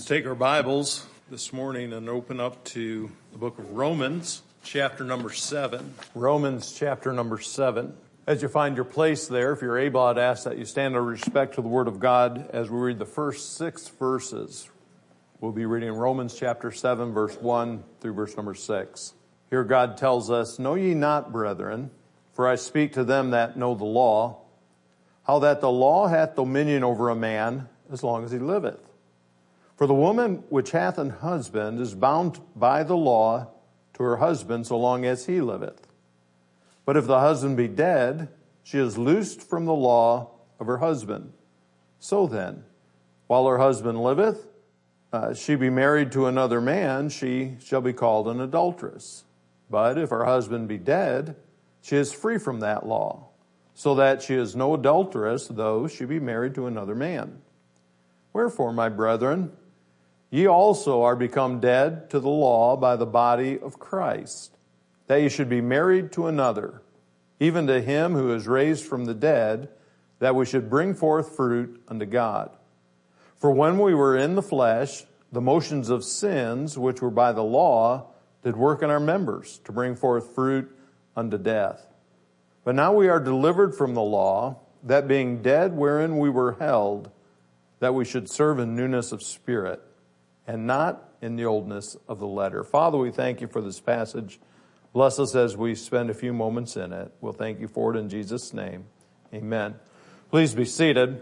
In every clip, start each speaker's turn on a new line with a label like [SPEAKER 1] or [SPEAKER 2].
[SPEAKER 1] Let's take our Bibles this morning and open up to the book of Romans, chapter number 7. Romans, chapter number 7. As you find your place there, if you're able, I'd ask that you stand in respect to the Word of God as we read the first 6 verses. We'll be reading Romans chapter 7, verse 1 through verse number 6. Here God tells us, "Know ye not, brethren, for I speak to them that know the law, how that the law hath dominion over a man as long as he liveth. For the woman which hath an husband is bound by the law to her husband so long as he liveth. But if the husband be dead, she is loosed from the law of her husband. So then, while her husband liveth, she be married to another man, she shall be called an adulteress. But if her husband be dead, she is free from that law, so that she is no adulteress, though she be married to another man. Wherefore, my brethren, ye also are become dead to the law by the body of Christ, that ye should be married to another, even to him who is raised from the dead, that we should bring forth fruit unto God. For when we were in the flesh, the motions of sins, which were by the law, did work in our members to bring forth fruit unto death. But now we are delivered from the law, that being dead wherein we were held, that we should serve in newness of spirit, and not in the oldness of the letter." Father, we thank you for this passage. Bless us as we spend a few moments in it. We'll thank you for it in Jesus' name. Amen. Please be seated.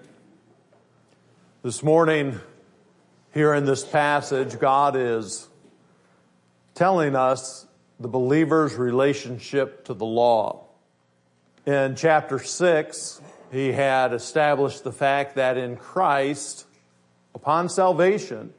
[SPEAKER 1] This morning, here in this passage, God is telling us the believer's relationship to the law. In chapter 6, he had established the fact that in Christ, upon salvation,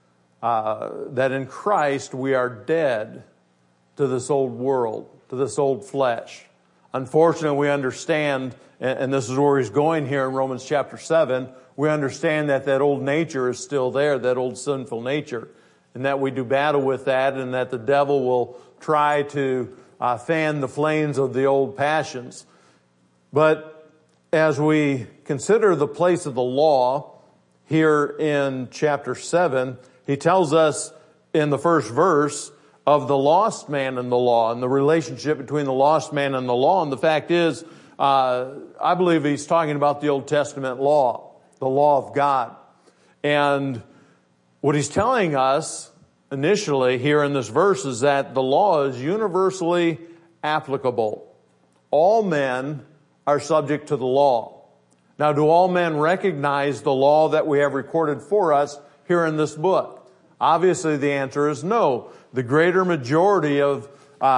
[SPEAKER 1] that in Christ we are dead to this old world, to this old flesh. Unfortunately, we understand, and this is where he's going here in Romans chapter 7, we understand that that old nature is still there, that old sinful nature, and that we do battle with that, and that the devil will try to fan the flames of the old passions. But as we consider the place of the law here in chapter 7, he tells us in the first verse of the lost man and the law, and the relationship between the lost man and the law. And the fact is, I believe he's talking about the Old Testament law, the law of God. And what he's telling us initially here in this verse is that the law is universally applicable. All men are subject to the law. Now, do all men recognize the law that we have recorded for us here in this book? Obviously, the answer is no. The greater majority of,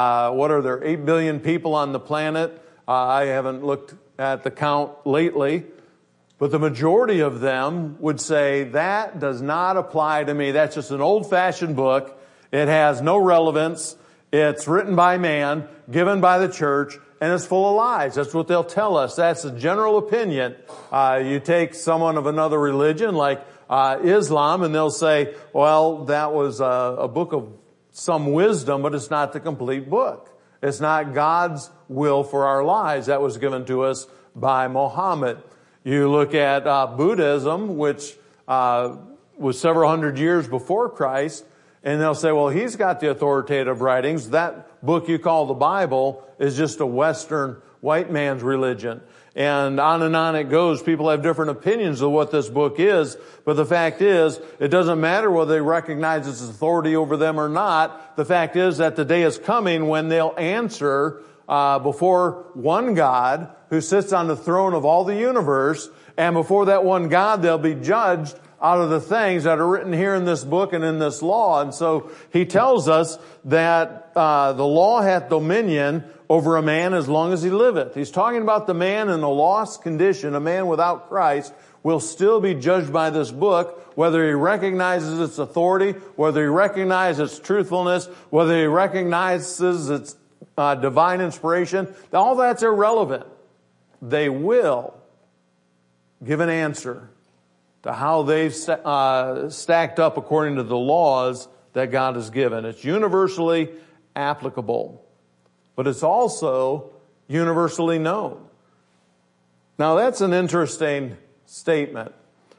[SPEAKER 1] 8 billion people on the planet? I haven't looked at the count lately. But the majority of them would say, that does not apply to me. That's just an old-fashioned book. It has no relevance. It's written by man, given by the church, and it's full of lies. That's what they'll tell us. That's the general opinion. You take someone of another religion like Islam, and they'll say, well, that was a book of some wisdom, but it's not the complete book. It's not God's will for our lives that was given to us by Muhammad. You look at Buddhism, which was several hundred years before Christ, and they'll say, well, he's got the authoritative writings. That book you call the Bible is just a Western white man's religion. And on it goes. People have different opinions of what this book is, but the fact is, it doesn't matter whether they recognize its authority over them or not. The fact is that the day is coming when they'll answer before one God who sits on the throne of all the universe, and before that one God, they'll be judged out of the things that are written here in this book and in this law. And so he tells us that the law hath dominion over a man as long as he liveth. He's talking about the man in a lost condition, a man without Christ, will still be judged by this book, whether he recognizes its authority, whether he recognizes its truthfulness, whether he recognizes its divine inspiration. All that's irrelevant. They will give an answer to how they've stacked up according to the laws that God has given. It's universally applicable, but it's also universally known. Now, that's an interesting statement.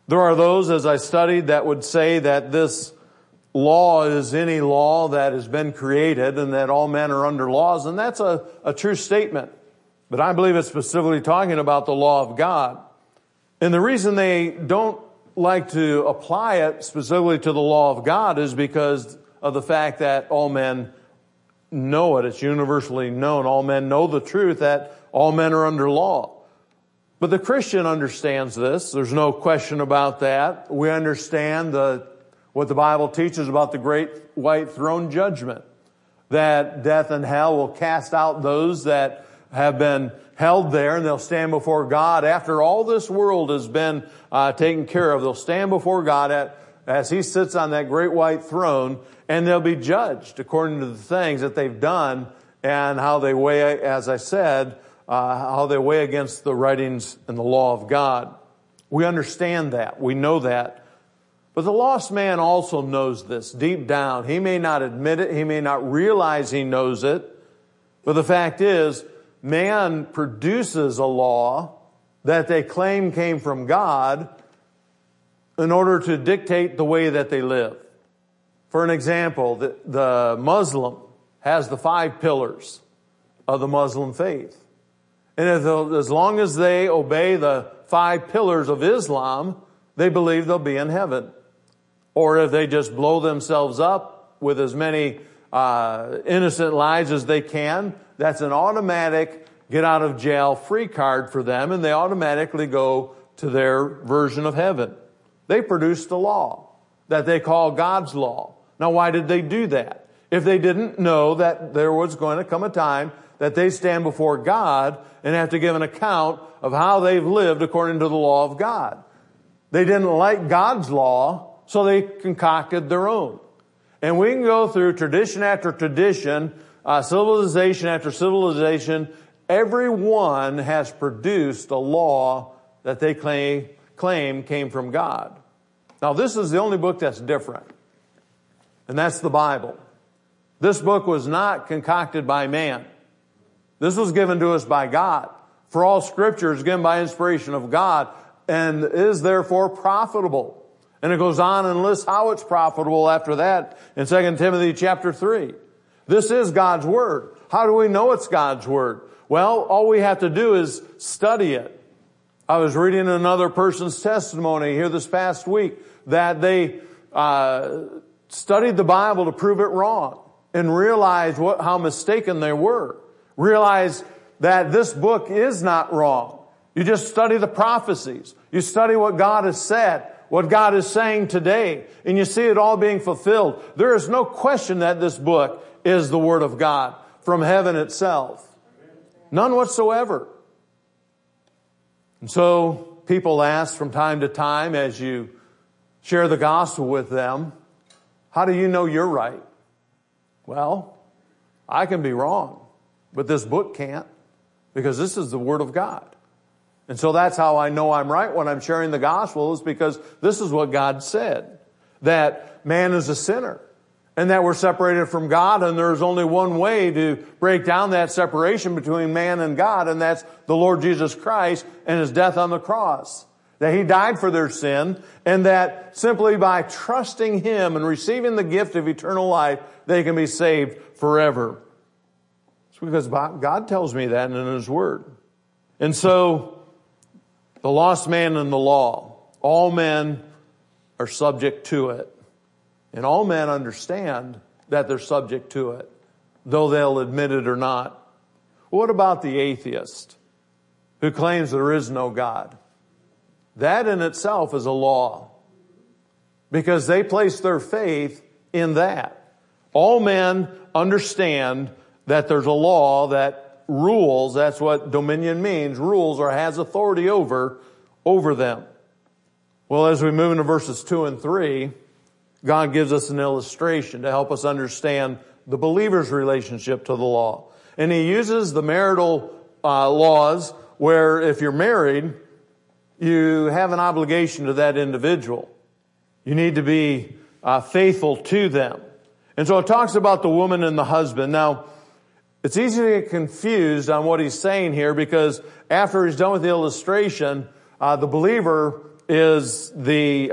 [SPEAKER 1] There are those, as I studied, that would say that this law is any law that has been created and that all men are under laws, and that's a true statement. But I believe it's specifically talking about the law of God. And the reason they don't like to apply it specifically to the law of God is because of the fact that all men know it. It's universally known. All men know the truth that all men are under law. But the Christian understands this. There's no question about that. We understand what the Bible teaches about the great white throne judgment, that death and hell will cast out those that have been held there, and they'll stand before God after all this world has been taken care of. They'll stand before God as He sits on that great white throne, and they'll be judged according to the things that they've done and how they weigh, as I said, how they weigh against the writings and the law of God. We understand that. We know that. But the lost man also knows this deep down. He may not admit it. He may not realize he knows it. But the fact is, man produces a law that they claim came from God in order to dictate the way that they live. For an example, the Muslim has the 5 pillars of the Muslim faith. And as long as they obey the 5 pillars of Islam, they believe they'll be in heaven. Or if they just blow themselves up with as many innocent lies as they can, that's an automatic get out of jail free card for them, and they automatically go to their version of heaven. They produced a law that they call God's law. Now, why did they do that? If they didn't know that there was going to come a time that they stand before God and have to give an account of how they've lived according to the law of God. They didn't like God's law, so they concocted their own. And we can go through tradition after tradition, civilization after civilization. Everyone has produced a law that they claim came from God. Now, this is the only book that's different, and that's the Bible. This book was not concocted by man. This was given to us by God. For all Scripture is given by inspiration of God and is therefore profitable. And it goes on and lists how it's profitable after that in 2 Timothy chapter 3. This is God's Word. How do we know it's God's Word? Well, all we have to do is study it. I was reading another person's testimony here this past week that they studied the Bible to prove it wrong and realized how mistaken they were. Realize that this book is not wrong. You just study the prophecies. You study what God has said, what God is saying today, and you see it all being fulfilled. There is no question that this book is the Word of God from heaven itself. None whatsoever. And so people ask from time to time as you share the gospel with them, how do you know you're right? Well, I can be wrong. But this book can't, because this is the Word of God. And so that's how I know I'm right when I'm sharing the gospel, is because this is what God said, that man is a sinner and that we're separated from God, and there's only one way to break down that separation between man and God, and that's the Lord Jesus Christ and His death on the cross. That He died for their sin, and that simply by trusting Him and receiving the gift of eternal life, they can be saved forever. It's because God tells me that in His Word. And so, the lost man and the law, all men are subject to it. And all men understand that they're subject to it, though they'll admit it or not. What about the atheist who claims there is no God? That in itself is a law, because they place their faith in that. All men understand that there's a law that rules. That's what dominion means, rules or has authority over them. Well, as we move into verses 2 and 3, God gives us an illustration to help us understand the believer's relationship to the law. And He uses the marital laws where if you're married, you have an obligation to that individual. You need to be faithful to them. And so it talks about the woman and the husband. Now, it's easy to get confused on what he's saying here, because after he's done with the illustration, the believer is the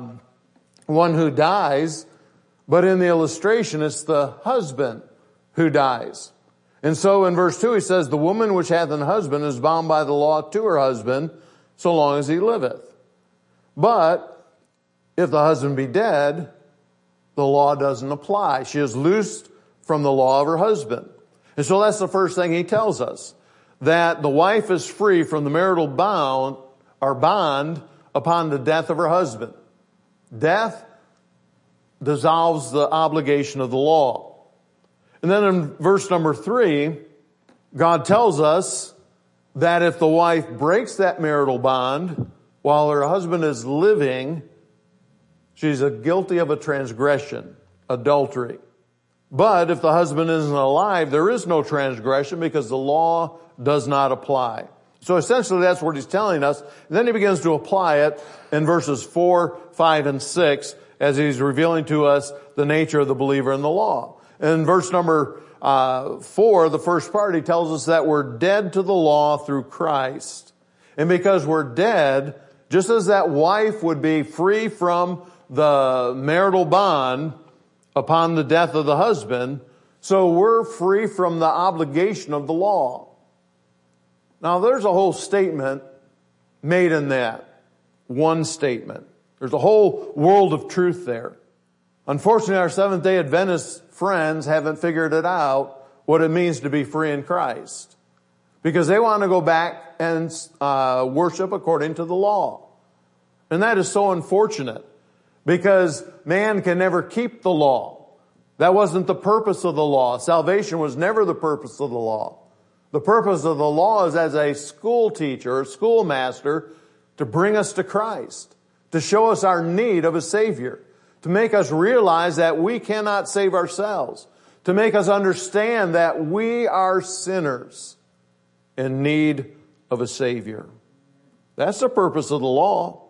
[SPEAKER 1] one who dies, but in the illustration, it's the husband who dies. And so in verse 2, he says, the woman which hath an husband is bound by the law to her husband, so long as he liveth. But if the husband be dead, the law doesn't apply. She is loosed from the law of her husband. And so that's the first thing he tells us, that the wife is free from the marital bond upon the death of her husband. Death dissolves the obligation of the law. And then in verse number 3, God tells us that if the wife breaks that marital bond while her husband is living, she's guilty of a transgression, adultery. But if the husband isn't alive, there is no transgression because the law does not apply. So essentially that's what he's telling us. And then he begins to apply it in verses 4, 5, and 6 as he's revealing to us the nature of the believer in the law. In verse number 4, the first part, he tells us that we're dead to the law through Christ. And because we're dead, just as that wife would be free from the marital bond upon the death of the husband, so we're free from the obligation of the law. Now, there's a whole statement made in that. One statement. There's a whole world of truth there. Unfortunately, our Seventh-day Adventist friends haven't figured it out, what it means to be free in Christ. Because they want to go back and worship according to the law. And that is so unfortunate. Because man can never keep the law. That wasn't the purpose of the law. Salvation was never the purpose of the law. The purpose of the law is as a school teacher or schoolmaster to bring us to Christ, to show us our need of a Savior, to make us realize that we cannot save ourselves, to make us understand that we are sinners in need of a Savior. That's the purpose of the law.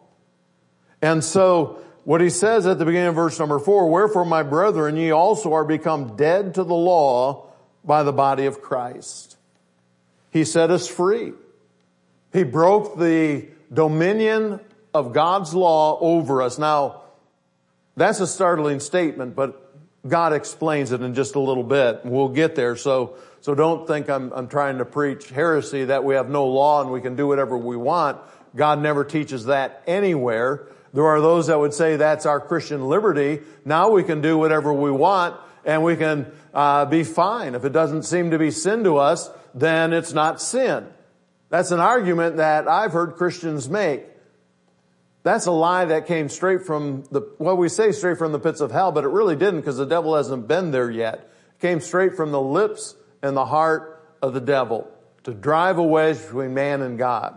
[SPEAKER 1] And so what he says at the beginning of verse number 4, wherefore, my brethren, ye also are become dead to the law by the body of Christ. He set us free. He broke the dominion of God's law over us. Now, that's a startling statement, but God explains it in just a little bit. We'll get there. So don't think I'm trying to preach heresy that we have no law and we can do whatever we want. God never teaches that anywhere. There are those that would say that's our Christian liberty. Now we can do whatever we want and we can be fine. If it doesn't seem to be sin to us, then it's not sin. That's an argument that I've heard Christians make. That's a lie that came straight from we say straight from the pits of hell, but it really didn't because the devil hasn't been there yet. It came straight from the lips and the heart of the devil to drive a wedge between man and God.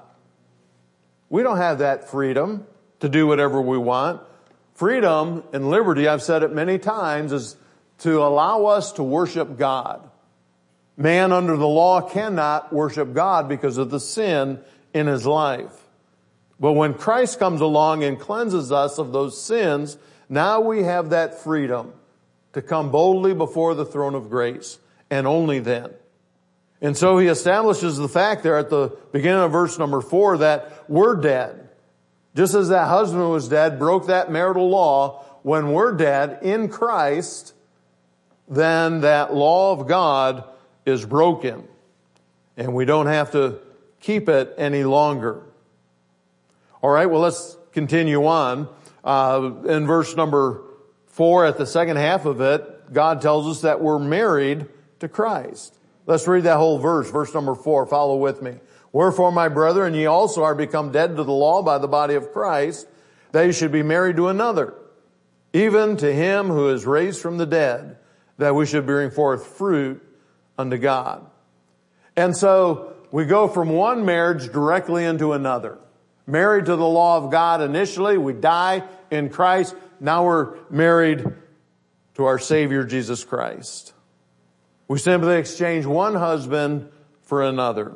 [SPEAKER 1] We don't have that freedom to do whatever we want. Freedom and liberty, I've said it many times, is to allow us to worship God. Man under the law cannot worship God because of the sin in his life. But when Christ comes along and cleanses us of those sins, now we have that freedom to come boldly before the throne of grace, and only then. And so he establishes the fact there at the beginning of verse number 4 that we're dead. Just as that husband was dead, broke that marital law, when we're dead in Christ, then that law of God is broken. And we don't have to keep it any longer. All right, well, let's continue on. In verse number 4, at the second half of it, God tells us that we're married to Christ. Let's read that whole verse, verse number 4. Follow with me. Wherefore, my brethren, ye also are become dead to the law by the body of Christ, that ye should be married to another, even to him who is raised from the dead, that we should bring forth fruit unto God. And so we go from one marriage directly into another. Married to the law of God initially, we die in Christ. Now we're married to our Savior, Jesus Christ. We simply exchange one husband for another.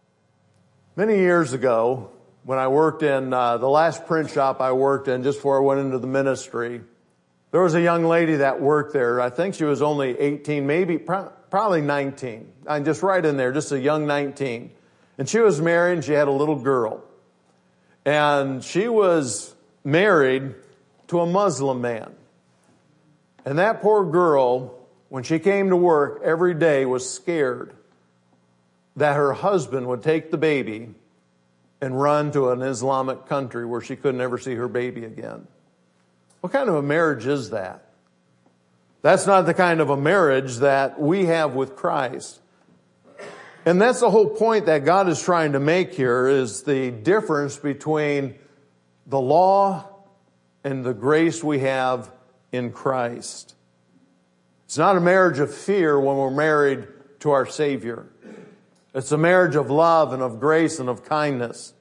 [SPEAKER 1] Many years ago, when I worked in the last print shop I worked in just before I went into the ministry, there was a young lady that worked there. I think she was only 18, maybe probably 19. I'm just right in there, just a young 19. And she was married and she had a little girl. And she was married to a Muslim man. And that poor girl, when she came to work every day, was scared that her husband would take the baby and run to an Islamic country where she could never see her baby again. What kind of a marriage is that? That's not the kind of a marriage that we have with Christ. And that's the whole point that God is trying to make here, is the difference between the law and the grace we have in Christ. It's not a marriage of fear when we're married to our Savior. It's a marriage of love and of grace and of kindness.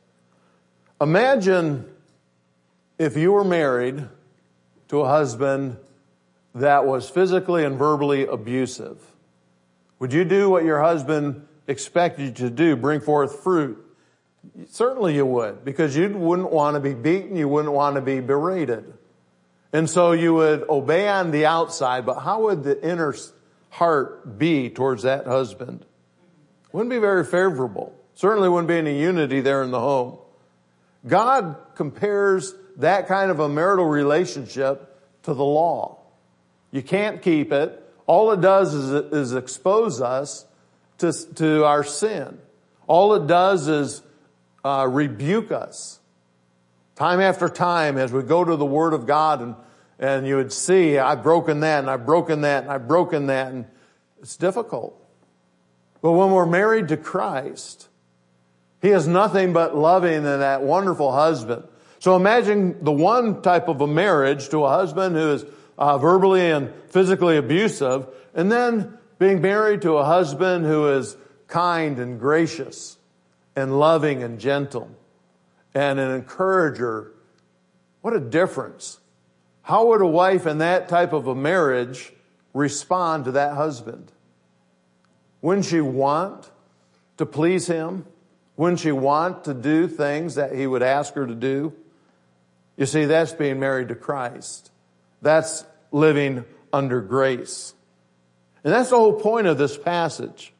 [SPEAKER 1] Imagine if you were married to a husband that was physically and verbally abusive. Would you do what your husband expected you to do, bring forth fruit? Certainly you would, because you wouldn't want to be beaten, you wouldn't want to be berated. And so you would obey on the outside, but how would the inner heart be towards that husband? Wouldn't be very favorable. Certainly wouldn't be any unity there in the home. God compares that kind of a marital relationship to the law. You can't keep it. All it does is expose us to our sin. All it does is rebuke us. Time after time, as we go to the Word of God, and you would see, I've broken that, and I've broken that, and I've broken that, and it's difficult. But when we're married to Christ, He is nothing but loving and that wonderful husband. So imagine the one type of a marriage to a husband who is verbally and physically abusive, and then being married to a husband who is kind and gracious and loving and gentle and an encourager. What a difference. How would a wife in that type of a marriage respond to that husband? Wouldn't she want to please him? Wouldn't she want to do things that he would ask her to do? You see, that's being married to Christ. That's living under grace. And that's the whole point of this passage.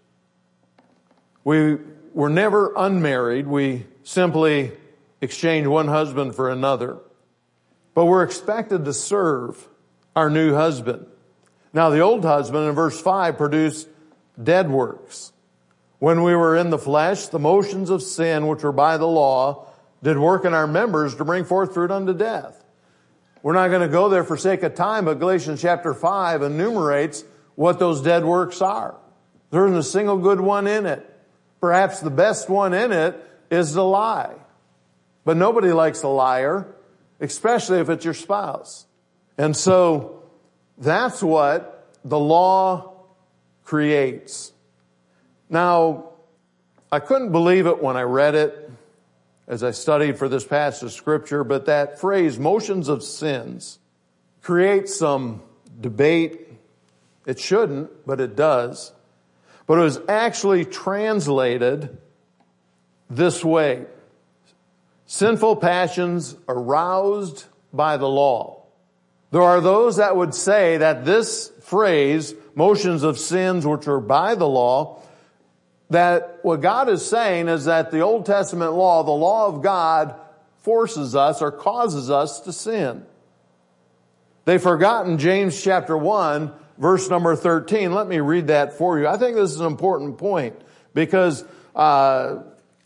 [SPEAKER 1] We were never unmarried. We simply exchanged one husband for another. But we're expected to serve our new husband. Now, the old husband in verse 5 produced dead works. When we were in the flesh, the motions of sin, which were by the law, did work in our members to bring forth fruit unto death. We're not going to go there for sake of time, but Galatians chapter 5 enumerates what those dead works are. There isn't a single good one in it. Perhaps the best one in it is the lie. But nobody likes a liar, especially if it's your spouse. And so that's what the law creates. Now, I couldn't believe it when I read it as I studied for this passage of Scripture, but that phrase, motions of sins, creates some debate. It shouldn't, but it does. But it was actually translated this way: sinful passions aroused by the law. There are those that would say that this phrase, motions of sins which are by the law, that what God is saying is that the Old Testament law, the law of God, forces us or causes us to sin. They've forgotten James chapter 1, verse number 13. Let me read that for you. I think this is an important point because I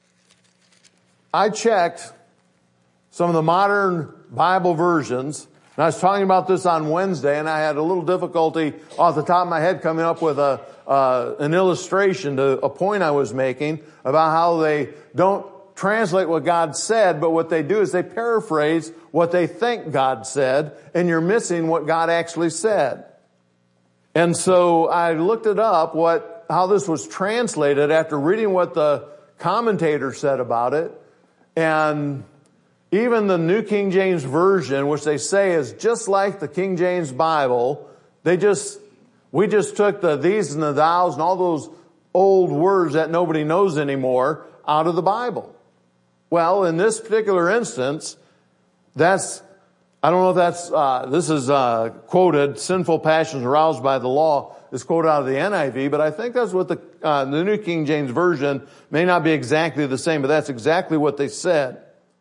[SPEAKER 1] checked some of the modern Bible versions, and I was talking about this on Wednesday, and I had a little difficulty off the top of my head coming up with an illustration to a point I was making about how they don't translate what God said, but what they do is they paraphrase what they think God said, and you're missing what God actually said. And so I looked it up, how this was translated after reading what the commentator said about it, and even the New King James Version, which they say is just like the King James Bible, we just took the these and the thous and all those old words that nobody knows anymore out of the Bible. Well, in this particular instance, I don't know if this is quoted, sinful passions aroused by the law is quoted out of the NIV, but I think that's what the New King James Version may not be exactly the same, but that's exactly what they said.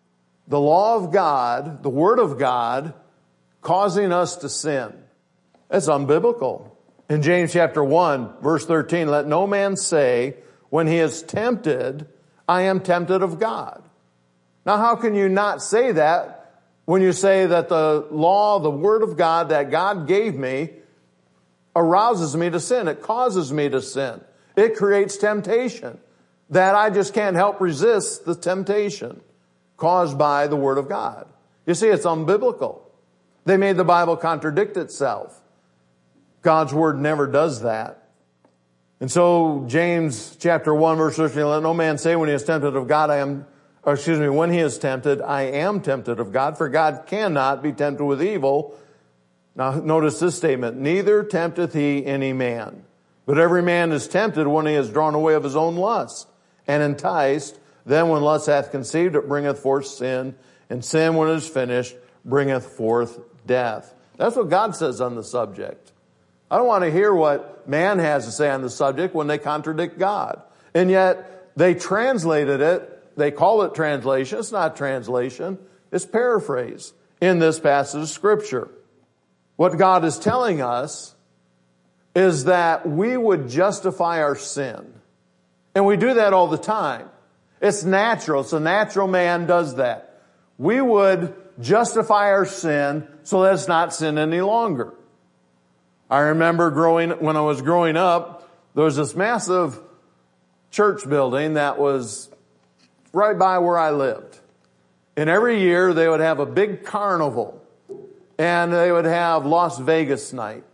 [SPEAKER 1] the law of God, the Word of God, causing us to sin. That's unbiblical. In James chapter 1, verse 13, let no man say, when he is tempted, I am tempted of God. Now, how can you not say that when you say that the law, the Word of God that God gave me arouses me to sin? It causes me to sin. It creates temptation that I just can't help resist the temptation caused by the Word of God. You see, it's unbiblical. They made the Bible contradict itself. God's Word never does that. And so James chapter 1 verse 13, let no man say when he is tempted of God, when he is tempted, I am tempted of God, for God cannot be tempted with evil. Now notice this statement, neither tempteth he any man. But every man is tempted when he is drawn away of his own lust, and enticed. Then when lust hath conceived, it bringeth forth sin, and sin when it is finished, bringeth forth death. That's what God says on the subject. I don't want to hear what man has to say on the subject when they contradict God. And yet, they translated it, they call it translation. It's not translation, it's paraphrase in this passage of Scripture. What God is telling us is that we would justify our sin. And we do that all the time. It's natural. So natural man does that. We would justify our sin so that it's not sin any longer. I remember when I was growing up, there was this massive church building that was right by where I lived. And every year they would have a big carnival. And they would have Las Vegas night.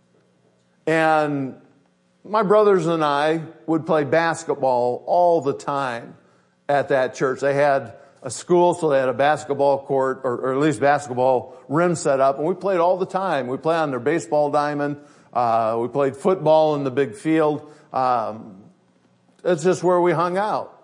[SPEAKER 1] And my brothers and I would play basketball all the time at that church. They had a school, so they had a basketball court, or at least basketball rim set up, and we played all the time. We played on their baseball diamond. We played football in the big field. It's just where we hung out.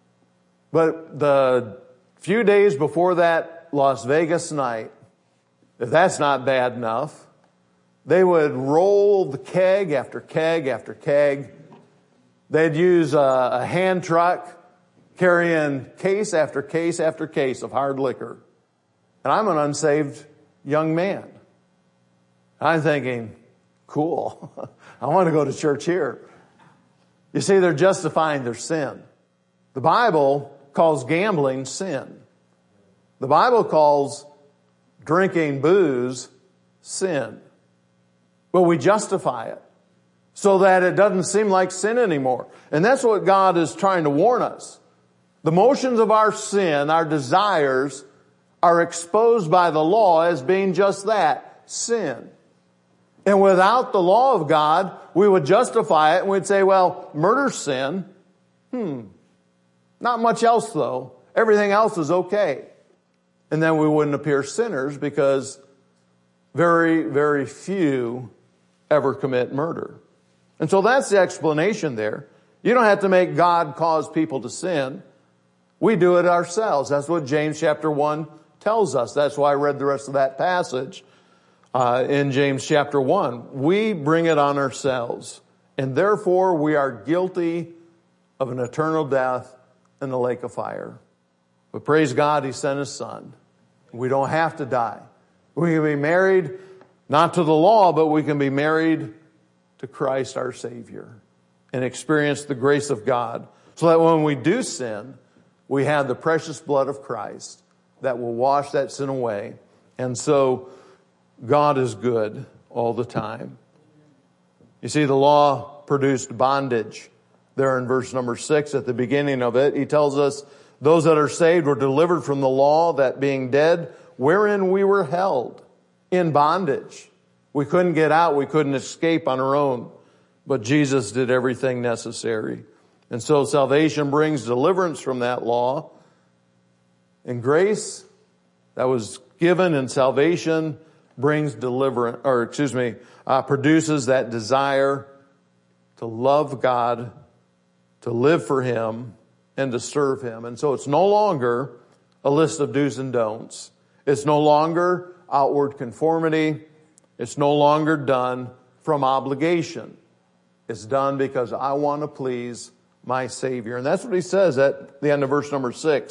[SPEAKER 1] But the few days before that Las Vegas night, if that's not bad enough, they would roll the keg after keg after keg. They'd use a hand truck carrying case after case after case of hard liquor. And I'm an unsaved young man. I'm thinking, cool, I want to go to church here. You see, they're justifying their sin. The Bible calls gambling sin. The Bible calls drinking booze sin. But we justify it so that it doesn't seem like sin anymore. And that's what God is trying to warn us. The motions of our sin, our desires, are exposed by the law as being just that, sin. And without the law of God, we would justify it and we'd say, well, murder's sin. Not much else though. Everything else is okay. And then we wouldn't appear sinners because very, very few ever commit murder. And so that's the explanation there. You don't have to make God cause people to sin. We do it ourselves. That's what James chapter 1 tells us. That's why I read the rest of that passage in James chapter 1. We bring it on ourselves. And therefore we are guilty of an eternal death in the lake of fire. But praise God, He sent His Son. We don't have to die. We can be married not to the law, but we can be married to Christ our Savior and experience the grace of God so that when we do sin, we have the precious blood of Christ that will wash that sin away. And so God is good all the time. You see, the law produced bondage. There in verse number 6 at the beginning of it, He tells us, those that are saved were delivered from the law, that being dead, wherein we were held in bondage. We couldn't get out. We couldn't escape on our own. But Jesus did everything necessary. And so salvation brings deliverance from that law. And grace that was given in salvation brings deliverance, produces that desire to love God, to live for Him, and to serve Him. And so it's no longer a list of do's and don'ts. It's no longer outward conformity. It's no longer done from obligation. It's done because I want to please my Savior. And that's what He says at the end of verse number 6.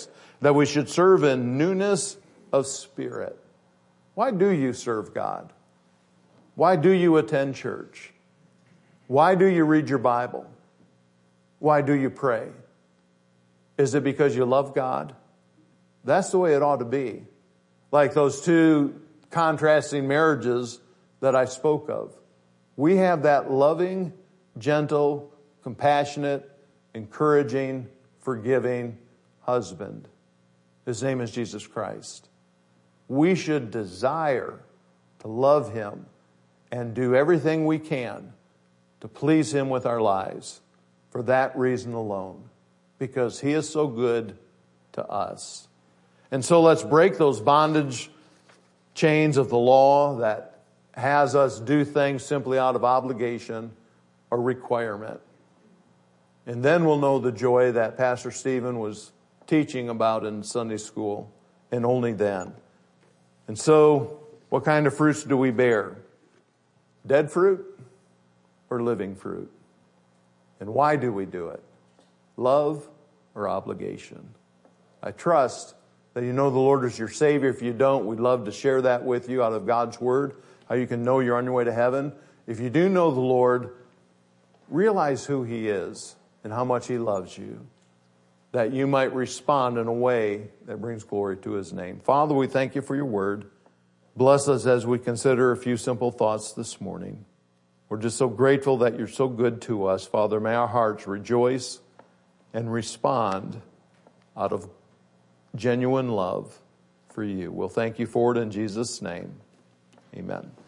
[SPEAKER 1] that we should serve in newness of spirit. Why do you serve God? Why do you attend church? Why do you read your Bible? Why do you pray? Is it because you love God? That's the way it ought to be. Like those two contrasting marriages that I spoke of. We have that loving, gentle, compassionate, encouraging, forgiving husband. His name is Jesus Christ. We should desire to love him and do everything we can to please him with our lives for that reason alone, because he is so good to us. And so let's break those bondage chains of the law that has us do things simply out of obligation or requirement. And then we'll know the joy that Pastor Stephen was teaching about in Sunday school, and only then. And so, what kind of fruits do we bear? Dead fruit or living fruit? And why do we do it? Love or obligation? I trust that you know the Lord is your Savior. If you don't, we'd love to share that with you out of God's Word, how you can know you're on your way to heaven. If you do know the Lord, realize who he is and how much he loves you, that you might respond in a way that brings glory to his name. Father, we thank you for your word. Bless us as we consider a few simple thoughts this morning. We're just so grateful that you're so good to us. Father, may our hearts rejoice and respond out of genuine love for you. We'll thank you for it in Jesus' name. Amen.